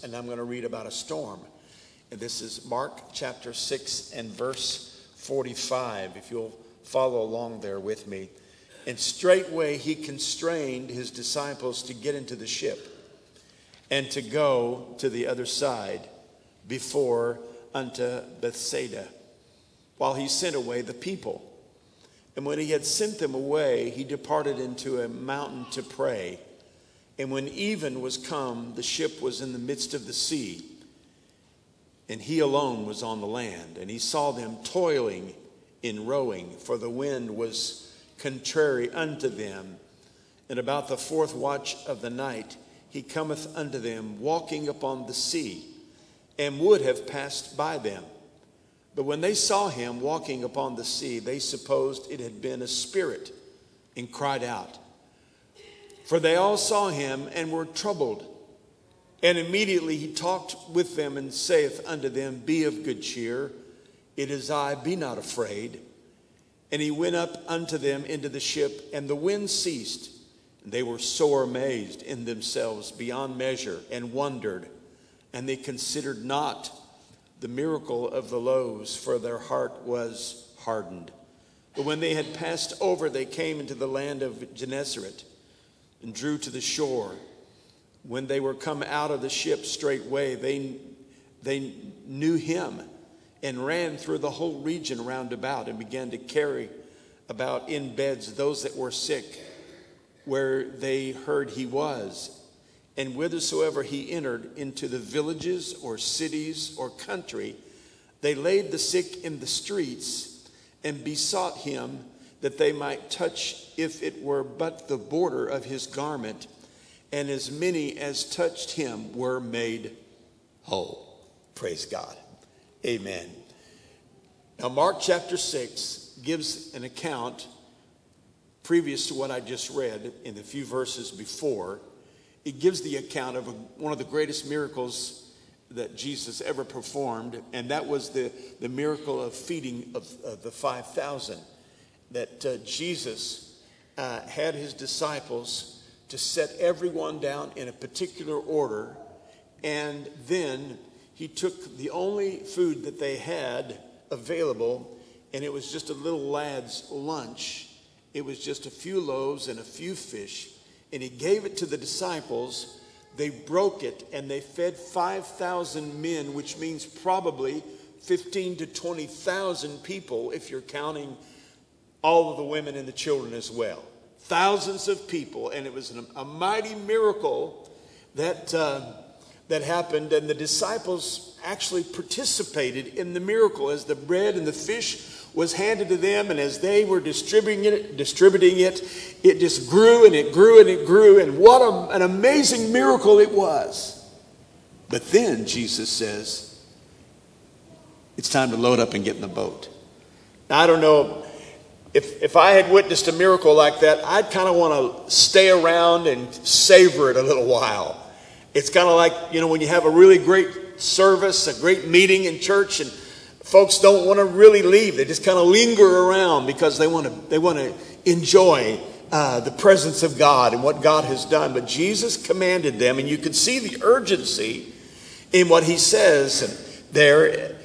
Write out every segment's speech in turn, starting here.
and I'm going to read about a storm. And this is Mark chapter 6 and verse 45, if you'll follow along there with me. And straightway he constrained his disciples to get into the ship and to go to the other side before unto Bethsaida, while he sent away the people. And when he had sent them away, he departed into a mountain to pray. And when even was come, the ship was in the midst of the sea, and he alone was on the land. And he saw them toiling in rowing, for the wind was contrary unto them. And about the fourth watch of the night, he cometh unto them, walking upon the sea, and would have passed by them. But when they saw him walking upon the sea, they supposed it had been a spirit, and cried out. For they all saw him and were troubled. And immediately he talked with them and saith unto them, Be of good cheer, it is I, be not afraid. And he went up unto them into the ship, and the wind ceased. And they were sore amazed in themselves beyond measure, and wondered. And they considered not the miracle of the loaves, for their heart was hardened. But when they had passed over, they came into the land of Gennesaret, and drew to the shore. When they were come out of the ship straightway, they knew him, and ran through the whole region round about, and began to carry about in beds those that were sick, where they heard he was. And whithersoever he entered into the villages or cities or country, they laid the sick in the streets, and besought him that they might touch, if it were but the border of his garment. And as many as touched him were made whole. Praise God. Amen. Now, Mark chapter 6 gives an account previous to what I just read in the few verses before. It gives the account of one of the greatest miracles that Jesus ever performed, and that was the miracle of feeding of the 5,000. That Jesus had his disciples to set everyone down in a particular order, and then he took the only food that they had available, and it was just a little lad's lunch. It was just a few loaves and a few fish, and he gave it to the disciples. They broke it, and they fed 5,000 men, which means probably 15 to 20,000 people if you're counting all of the women and the children as well. Thousands of people, and it was a mighty miracle that happened, and the disciples actually participated in the miracle as the bread and the fish was handed to them, and as they were distributing it, it just grew and it grew and it grew, and what an amazing miracle it was. But then Jesus says, it's time to load up and get in the boat. Now, I don't know, if I had witnessed a miracle like that, I'd kind of want to stay around and savor it a little while. It's kind of like, when you have a really great service, a great meeting in church, and folks don't want to really leave. They just kind of linger around because they want to enjoy the presence of God and what God has done. But Jesus commanded them, and you can see the urgency in what he says there,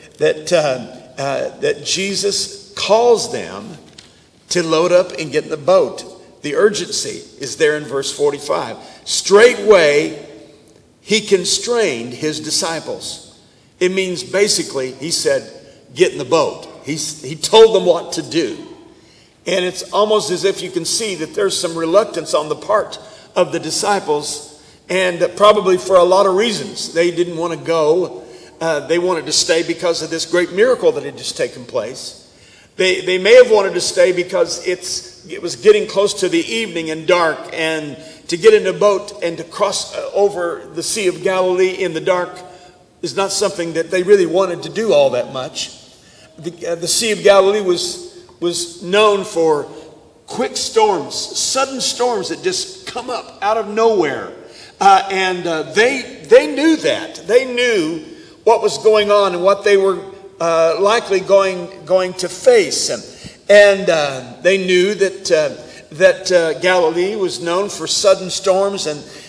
that Jesus calls them to load up and get in the boat. The urgency is there in verse 45. Straightway he constrained his disciples. It means basically he said, get in the boat. He told them what to do. And it's almost as if you can see that there's some reluctance on the part of the disciples, and probably for a lot of reasons. They didn't want to go. They wanted to stay because of this great miracle that had just taken place. They may have wanted to stay because it was getting close to the evening and dark, and to get in a boat and to cross over the Sea of Galilee in the dark is not something that they really wanted to do all that much. The Sea of Galilee was known for quick storms, sudden storms that just come up out of nowhere. And they knew that. They knew what was going on and what they were likely going to face. And they knew that Galilee was known for sudden storms,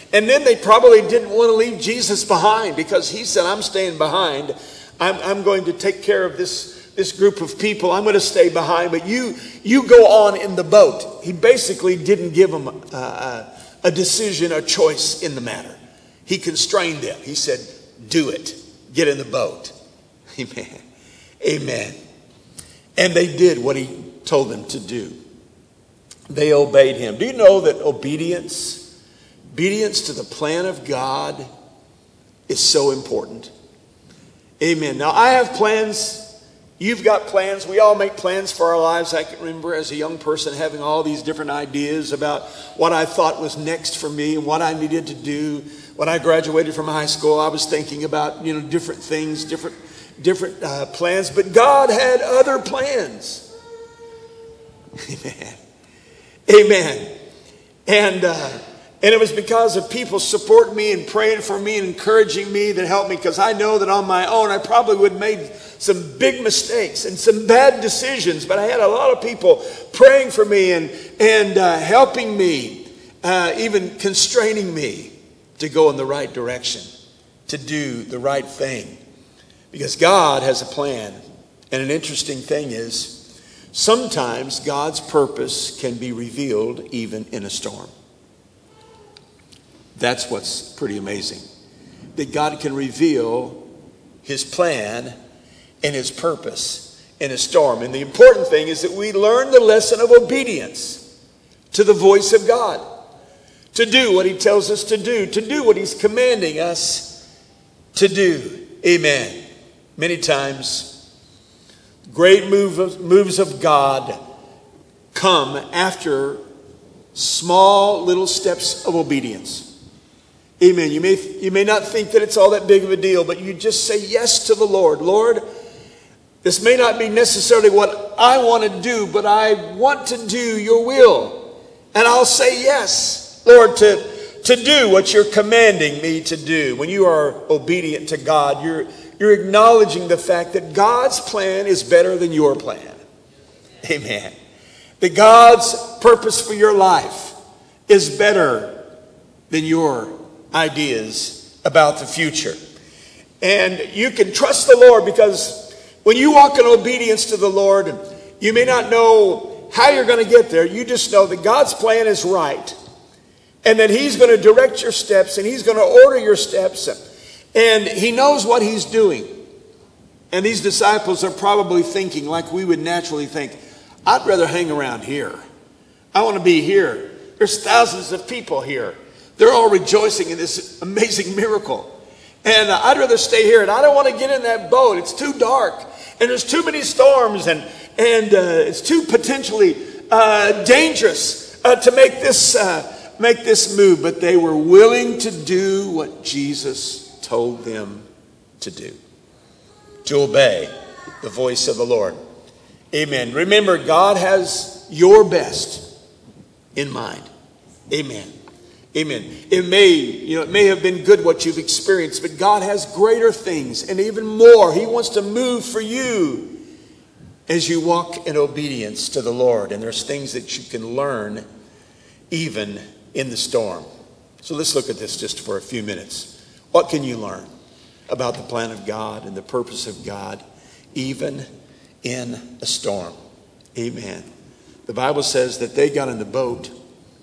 And then they probably didn't want to leave Jesus behind, because he said, I'm staying behind. I'm going to take care of this group of people. I'm going to stay behind, but you go on in the boat. He basically didn't give them a decision, a choice in the matter. He constrained them. He said, do it. Get in the boat. Amen. Amen. And they did what he told them to do. They obeyed him. Do you know that obedience to the plan of God is so important? Amen. Now, I have plans. You've got plans. We all make plans for our lives. I can remember as a young person having all these different ideas about what I thought was next for me and what I needed to do. When I graduated from high school, I was thinking about, different things, different plans. But God had other plans. Amen. Amen. And it was because of people supporting me and praying for me and encouraging me that helped me, because I know that on my own I probably would have made some big mistakes and some bad decisions, but I had a lot of people praying for me and helping me, even constraining me to go in the right direction, to do the right thing, because God has a plan. And an interesting thing is, sometimes God's purpose can be revealed even in a storm. That's what's pretty amazing. That God can reveal his plan and his purpose in a storm. And the important thing is that we learn the lesson of obedience to the voice of God. To do what he tells us to do what he's commanding us to do. Amen. Many times, great moves of God come after small little steps of obedience. Amen. You may not think that it's all that big of a deal, but you just say yes to the Lord. Lord, this may not be necessarily what I want to do, but I want to do your will. And I'll say yes, Lord, to do what you're commanding me to do. When you are obedient to God, you're acknowledging the fact that God's plan is better than your plan. Amen. That God's purpose for your life is better than your ideas about the future. And you can trust the Lord, because when you walk in obedience to the Lord, you may not know how you're going to get there. You just know that God's plan is right, and that he's going to direct your steps, and he's going to order your steps, and he knows what he's doing. And these disciples are probably thinking, like we would naturally think, I'd rather hang around here. I want to be here. There's thousands of people here. They're all rejoicing in this amazing miracle. And I'd rather stay here. And I don't want to get in that boat. It's too dark. And there's too many storms. And it's too potentially dangerous to make this move. But they were willing to do what Jesus told them to do. To obey the voice of the Lord. Amen. Remember, God has your best in mind. Amen. Amen. It may have been good what you've experienced, but God has greater things and even more. He wants to move for you as you walk in obedience to the Lord. And there's things that you can learn even in the storm. So let's look at this just for a few minutes. What can you learn about the plan of God and the purpose of God even in a storm? Amen. The Bible says that they got in the boat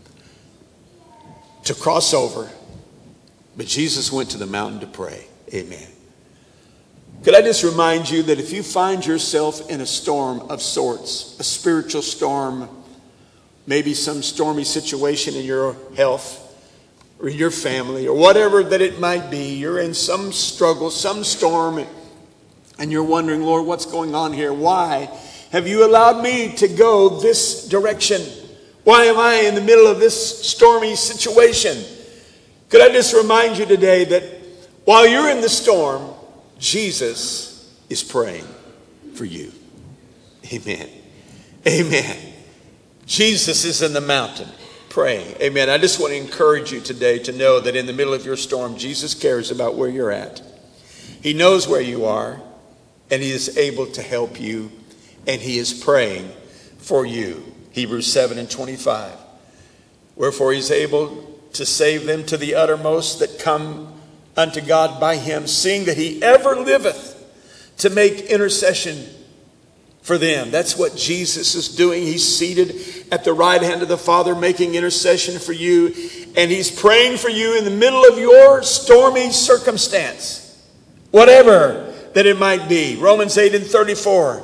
to cross over, but Jesus went to the mountain to pray. Amen. Could I just remind you that if you find yourself in a storm of sorts, a spiritual storm, maybe some stormy situation in your health or your family or whatever that it might be, you're in some struggle, some storm, and you're wondering, Lord, what's going on here? Why have you allowed me to go this direction? Why am I in the middle of this stormy situation? Could I just remind you today that while you're in the storm, Jesus is praying for you. Amen. Amen. Jesus is in the mountain praying. Amen. I just want to encourage you today to know that in the middle of your storm, Jesus cares about where you're at. He knows where you are, and he is able to help you, and he is praying for you. Hebrews 7:25. Wherefore he's able to save them to the uttermost that come unto God by him, seeing that he ever liveth to make intercession for them. That's what Jesus is doing. He's seated at the right hand of the Father, making intercession for you. And he's praying for you in the middle of your stormy circumstance, whatever that it might be. Romans 8:34.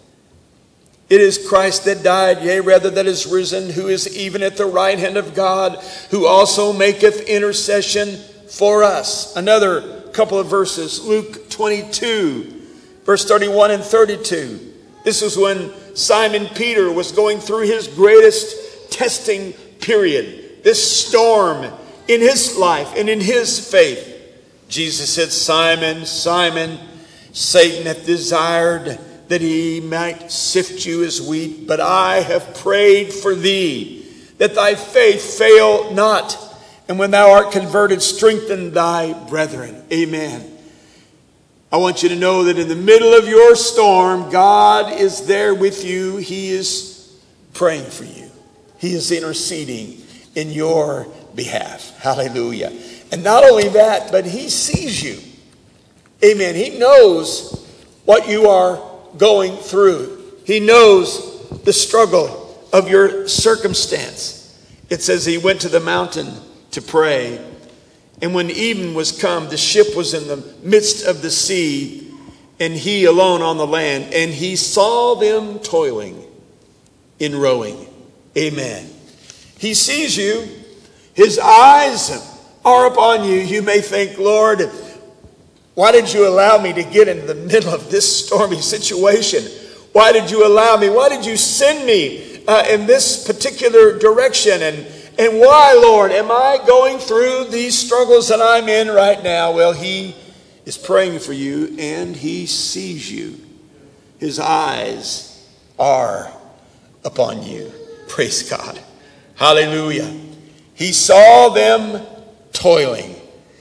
It is Christ that died, yea, rather that is risen, who is even at the right hand of God, who also maketh intercession for us. Another couple of verses, Luke 22, verse 31 and 32. This is when Simon Peter was going through his greatest testing period, this storm in his life and in his faith. Jesus said, Simon, Simon, Satan hath desired that he might sift you as wheat, but I have prayed for thee, that thy faith fail not. And when thou art converted, strengthen thy brethren. Amen. I want you to know that in the middle of your storm, God is there with you. He is praying for you. He is interceding in your behalf. Hallelujah. And not only that, but he sees you. Amen. He knows what you are going through. He knows the struggle of your circumstance. It says he went to the mountain to pray. And when even was come, the ship was in the midst of the sea, and he alone on the land. And he saw them toiling in rowing. Amen. He sees you. His eyes are upon you. You may think, Lord, why did you allow me to get into the middle of this stormy situation? Why did you allow me? Why did you send me in this particular direction? And why, Lord, am I going through these struggles that I'm in right now? Well, he is praying for you, and he sees you. His eyes are upon you. Praise God. Hallelujah. He saw them toiling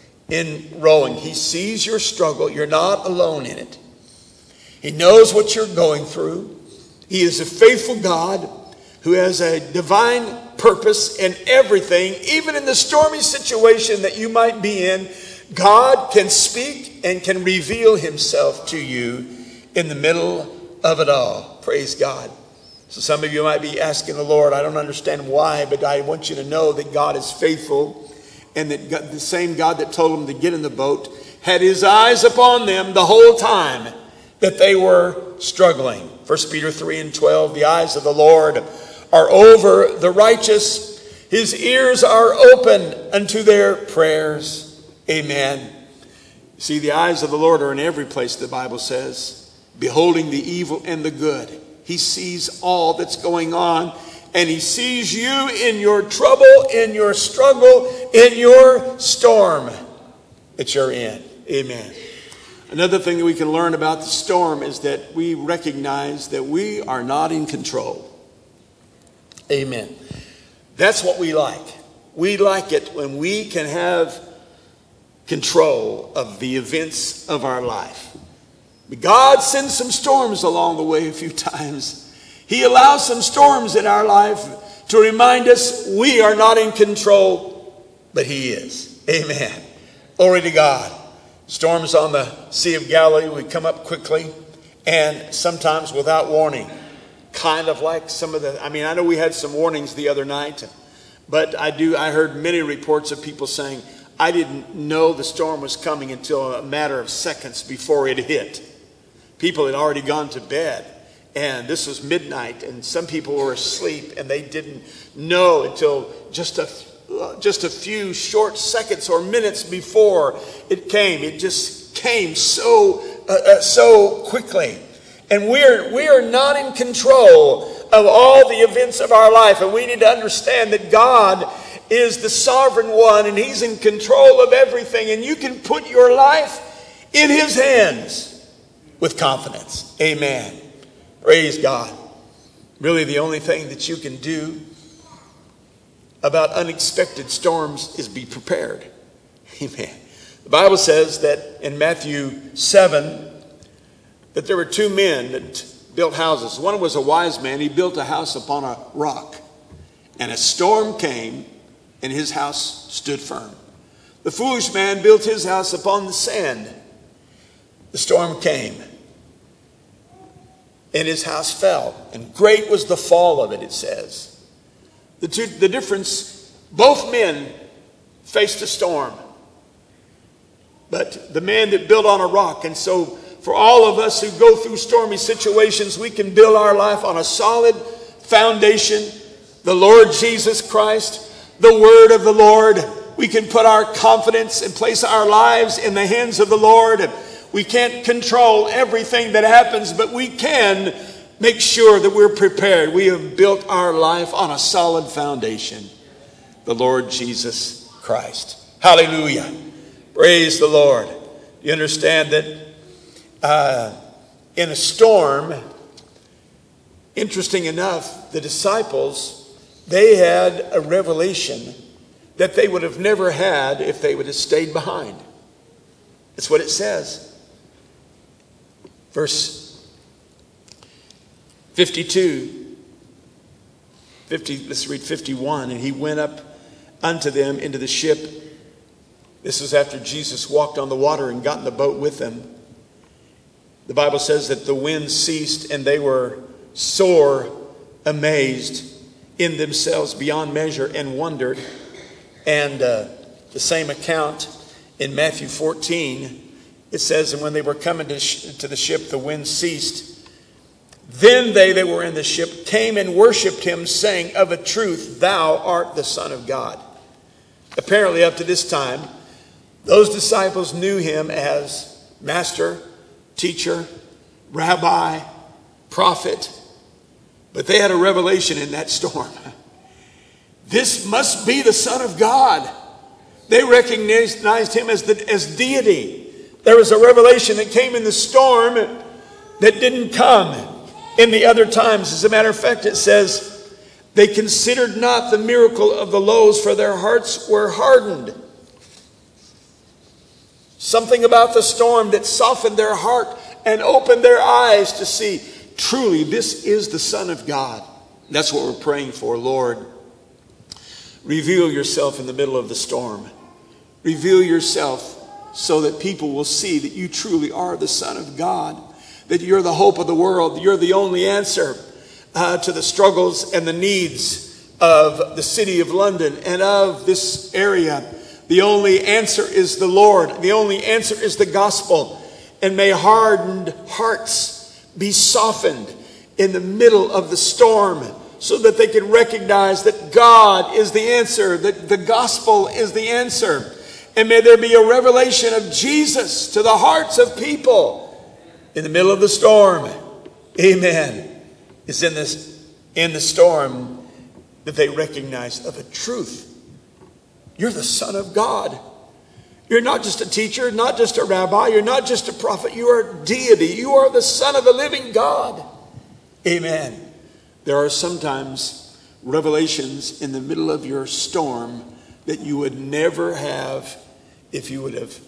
in rowing. He sees your struggle. You're not alone in it. He knows what you're going through. He is a faithful God who has a divine purpose in everything. Even in the stormy situation that you might be in, God can speak and can reveal himself to you in the middle of it all. Praise God. So some of you might be asking the Lord, I don't understand why, but I want you to know that God is faithful, and that God, the same God that told them to get in the boat, had his eyes upon them the whole time that they were struggling. 1 Peter 3:12, the eyes of the Lord are over the righteous. His ears are open unto their prayers. Amen. See, the eyes of the Lord are in every place, the Bible says, beholding the evil and the good. He sees all that's going on, and he sees you in your trouble, in your struggle, in your storm that you're in. Amen. Another thing that we can learn about the storm is that we recognize that we are not in control. Amen. That's what we like. We like it when we can have control of the events of our life. But God sends some storms along the way a few times. He allows some storms in our life to remind us we are not in control, but he is. Amen. Glory to God. Storms on the Sea of Galilee would come up quickly and sometimes without warning. Kind of like some of the, I know we had some warnings the other night, but I heard many reports of people saying, I didn't know the storm was coming until a matter of seconds before it hit. People had already gone to bed, and this was midnight, and some people were asleep, and they didn't know until just a few short seconds or minutes before it came. It just came so quickly. And we are not in control of all the events of our life. And we need to understand that God is the sovereign one, and he's in control of everything. And you can put your life in his hands with confidence. Amen. Praise God. Really, the only thing that you can do about unexpected storms is be prepared. Amen. The Bible says that in Matthew 7, that there were two men that built houses. One was a wise man. He built a house upon a rock. And a storm came, and his house stood firm. The foolish man built his house upon the sand. The storm came, and his house fell, and great was the fall of it, it says. The difference, both men faced a storm, but the man that built on a rock. And so for all of us who go through stormy situations, we can build our life on a solid foundation, the Lord Jesus Christ, the word of the Lord. We can put our confidence and place our lives in the hands of the Lord. We can't control everything that happens, but we can make sure that we're prepared. We have built our life on a solid foundation, the Lord Jesus Christ. Hallelujah. Praise the Lord. You understand that in a storm, interesting enough, the disciples, they had a revelation that they would have never had if they would have stayed behind. That's what it says. Verse 52, let's read 51. And he went up unto them into the ship. This was after Jesus walked on the water and got in the boat with them. The Bible says that the wind ceased, and they were sore amazed in themselves beyond measure, and wondered. And the same account in Matthew 14, it says, and when they were coming to the ship, the wind ceased. Then they that were in the ship came and worshipped him, saying, of a truth, thou art the Son of God. Apparently, up to this time, those disciples knew him as master, teacher, rabbi, prophet. But they had a revelation in that storm. This must be the Son of God. They recognized him as deity. There was a revelation that came in the storm that didn't come in the other times. As a matter of fact, it says, they considered not the miracle of the loaves, for their hearts were hardened. Something about the storm that softened their heart and opened their eyes to see, truly, this is the Son of God. That's what we're praying for, Lord. Reveal yourself in the middle of the storm. Reveal yourself so that people will see that you truly are the Son of God, that you're the hope of the world. You're the only answer to the struggles and the needs of the city of London and of this area. The only answer is the Lord. The only answer is the gospel. And may hardened hearts be softened in the middle of the storm, so that they can recognize that God is the answer, that the gospel is the answer. And may there be a revelation of Jesus to the hearts of people in the middle of the storm. Amen. It's in the storm that they recognize of a truth. You're the Son of God. You're not just a teacher, not just a rabbi, you're not just a prophet, you are deity. You are the Son of the living God. Amen. There are sometimes revelations in the middle of your storm that you would never have if you would have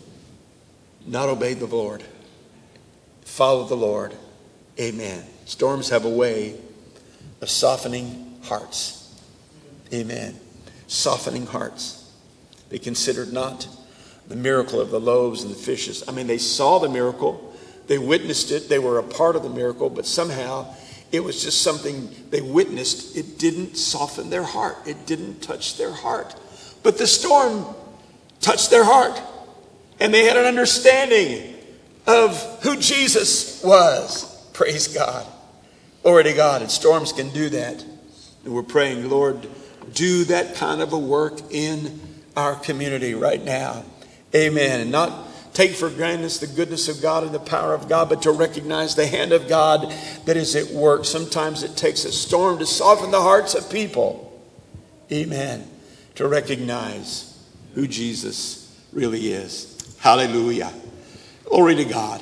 not obeyed the Lord, followed the Lord. Amen. Storms have a way of softening hearts. Amen. Softening hearts. They considered not the miracle of the loaves and the fishes. I mean, they saw the miracle. They witnessed it. They were a part of the miracle, but somehow it was just something they witnessed. It didn't soften their heart. It didn't touch their heart. But the storm touched their heart. And they had an understanding of who Jesus was. Praise God. Glory to God. And storms can do that. And we're praying, Lord, do that kind of a work in our community right now. Amen. And not take for granted the goodness of God and the power of God, but to recognize the hand of God that is at work. Sometimes it takes a storm to soften the hearts of people. Amen. To recognize who Jesus really is. Hallelujah. Glory to God.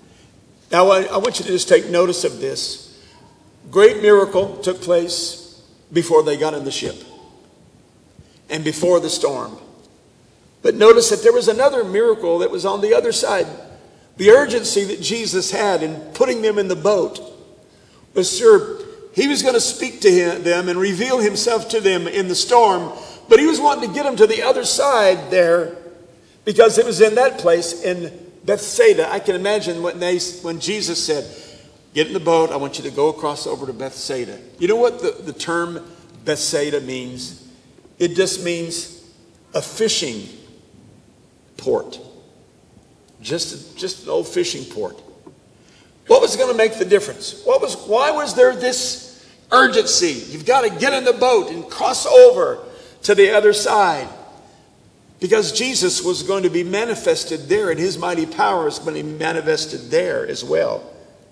Now I want you to just take notice of this. Great miracle took place before they got in the ship and before the storm. But notice that there was another miracle that was on the other side. The urgency that Jesus had in putting them in the boat was sure he was going to speak to them and reveal himself to them in the storm But he was wanting to get them to the other side there, because it was in that place in Bethsaida. I can imagine when Jesus said, get in the boat, I want you to go across over to Bethsaida. You know what the term Bethsaida means? It just means a fishing port. Just an old fishing port. What was going to make the difference? Why was there this urgency? You've got to get in the boat and cross over to the other side. Because Jesus was going to be manifested there, and his mighty power is going to be manifested there as well.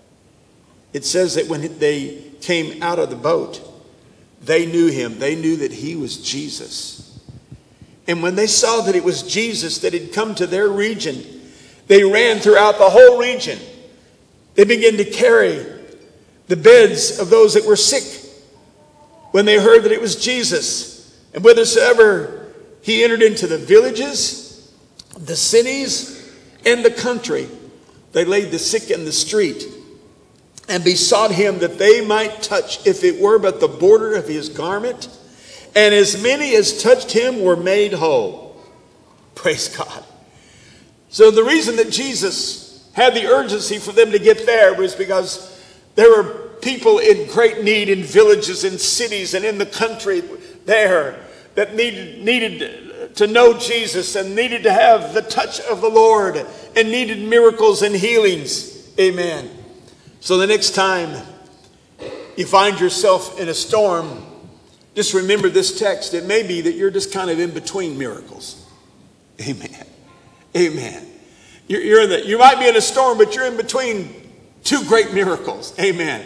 It says that when they came out of the boat, they knew him. They knew that he was Jesus. And when they saw that it was Jesus that had come to their region, they ran throughout the whole region. They began to carry the beds of those that were sick when they heard that it was Jesus. And whithersoever he entered into the villages, the cities, and the country, they laid the sick in the street and besought him that they might touch, if it were but the border of his garment. And as many as touched him were made whole. Praise God. So the reason that Jesus had the urgency for them to get there was because there were people in great need in villages, in cities, and in the country there that needed to know Jesus and needed to have the touch of the Lord and needed miracles and healings. Amen. So the next time you find yourself in a storm, just remember this text. It may be that you're just kind of in between miracles. Amen. Amen. You might be in a storm, but you're in between two great miracles. Amen.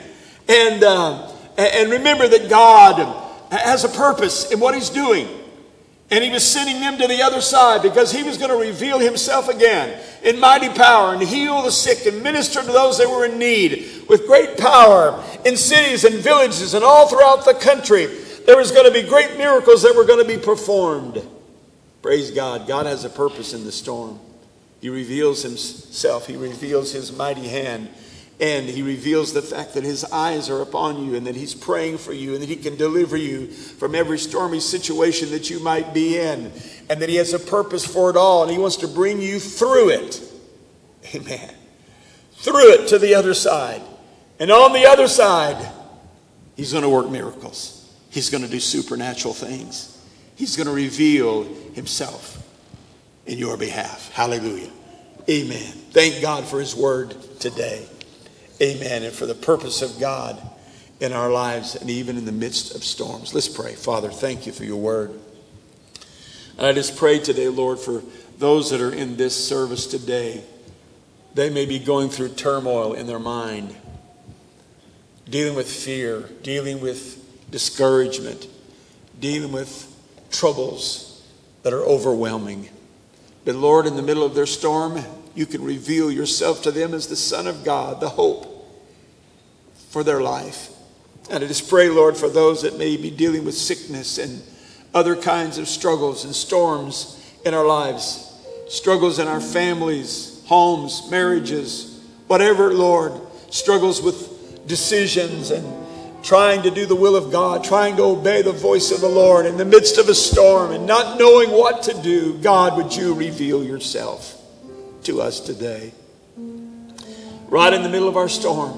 And remember that God has a purpose in what he's doing. And he was sending them to the other side because he was going to reveal himself again in mighty power and heal the sick and minister to those that were in need with great power in cities and villages and all throughout the country. There was going to be great miracles that were going to be performed. Praise God. God has a purpose in the storm. He reveals himself. He reveals his mighty hand. And he reveals the fact that his eyes are upon you and that he's praying for you and that he can deliver you from every stormy situation that you might be in. And that he has a purpose for it all and he wants to bring you through it. Amen. Through it to the other side. And on the other side, he's going to work miracles. He's going to do supernatural things. He's going to reveal himself in your behalf. Hallelujah. Amen. Thank God for his word today. Amen. And for the purpose of God in our lives and even in the midst of storms. Let's pray. Father, thank you for your word. And I just pray today, Lord, for those that are in this service today. They may be going through turmoil in their mind, dealing with fear, dealing with discouragement, dealing with troubles that are overwhelming. But Lord, in the middle of their storm, you can reveal yourself to them as the Son of God, the hope for their life. And I just pray, Lord, for those that may be dealing with sickness and other kinds of struggles and storms in our lives, struggles in our families, homes, marriages, whatever, Lord, struggles with decisions and trying to do the will of God, trying to obey the voice of the Lord in the midst of a storm and not knowing what to do. God, would you reveal yourself to us today, right in the middle of our storm,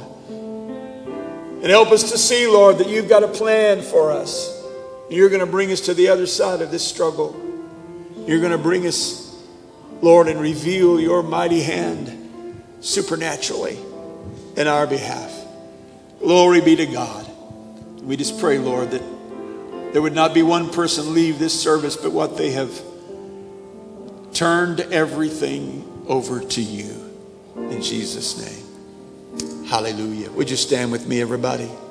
and help us to see, Lord, that you've got a plan for us. You're going to bring us to the other side of this struggle. You're going to bring us, Lord, and reveal your mighty hand supernaturally in our behalf. Glory be to God. We just pray, Lord, that there would not be one person leave this service, but what they have turned everything over to you in Jesus' name. Hallelujah. Would you stand with me, everybody?